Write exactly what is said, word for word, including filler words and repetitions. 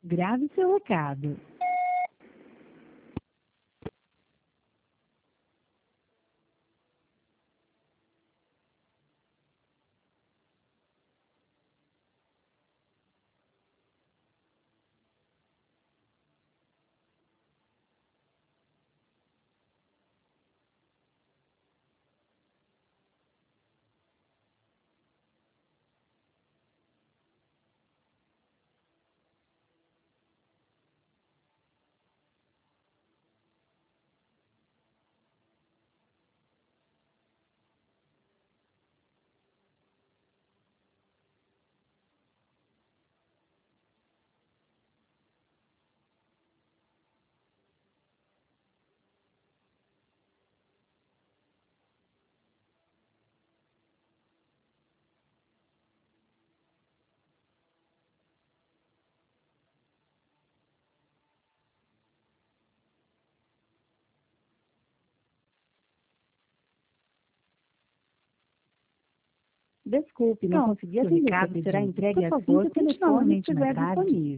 Grave seu recado. Desculpe, não Pronto, consegui seu atender recado seu será pedido. entregue Por assim favor, que o tente telefone novamente estiver mais tarde. disponível.